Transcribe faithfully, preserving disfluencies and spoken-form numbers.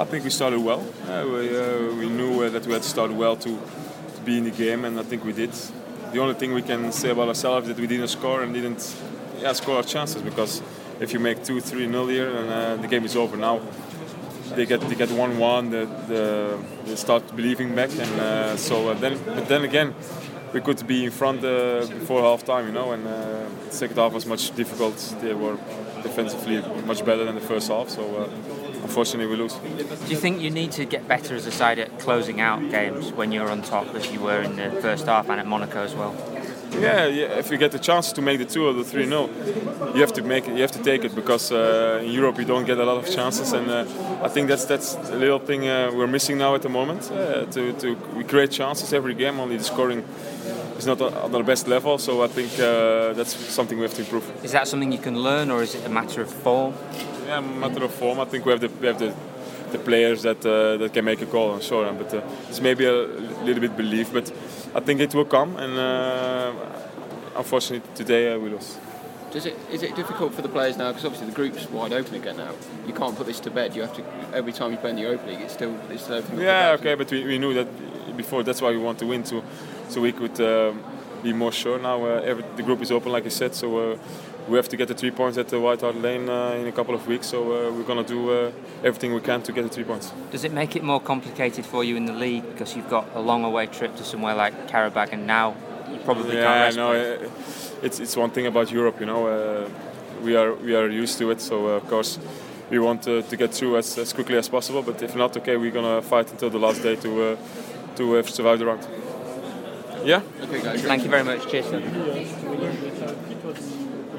I think we started well. Uh, we, uh, we knew uh, that we had to start well to, to be in the game, and I think we did. The only thing we can say about ourselves is that we didn't score and didn't yeah, score our chances, because if you make two, three nil here, and uh, the game is over now. They get they get one one. The, the they start believing back, and uh, so uh, then but then again, we could be in front uh, before half time, you know. And uh, the second half was much difficult. They were defensively much better than the first half. So uh, unfortunately, we lose. Do you think you need to get better as a side at closing out games when you're on top, as you were in the first half and at Monaco as well? Yeah, yeah. If you get the chance to make the two or the three nil, you have to make it. You have to take it, because uh, in Europe you don't get a lot of chances, and uh, I think that's that's a little thing uh, we're missing now at the moment. Uh, to, to we create chances every game, only the scoring is not on the best level. So I think uh, that's something we have to improve. Is that something you can learn, or is it a matter of form? Yeah, a matter of form. I think we have the we have the, the players that uh, that can make a goal. I'm sure, but uh, it's maybe a little bit belief, but I think it will come, and uh, unfortunately today uh, we lost. Does it, is it difficult for the players now, because obviously the group's wide open again now? You can't put this to bed. You have to, every time you play in the Europa League, it's still it's still open. Yeah, okay, but we, we knew that before. That's why we want to win, too, so we could um, be more sure. Now uh, every, the group is open, like I said, so uh, we have to get the three points at the White Hart Lane uh, in a couple of weeks. So uh, we're gonna do uh, everything we can to get the three points. Does it make it more complicated for you in the league, because you've got a long away trip to somewhere like Karabakh, and now you probably yeah, can't rest? No, uh, it's it's one thing about Europe, you know. Uh, we are we are used to it, so uh, of course we want uh, to get through as, as quickly as possible. But if not, okay, we're gonna fight until the last day to uh, to uh, survive the round. Yeah. Okay, guys. Thank you very much. Cheers.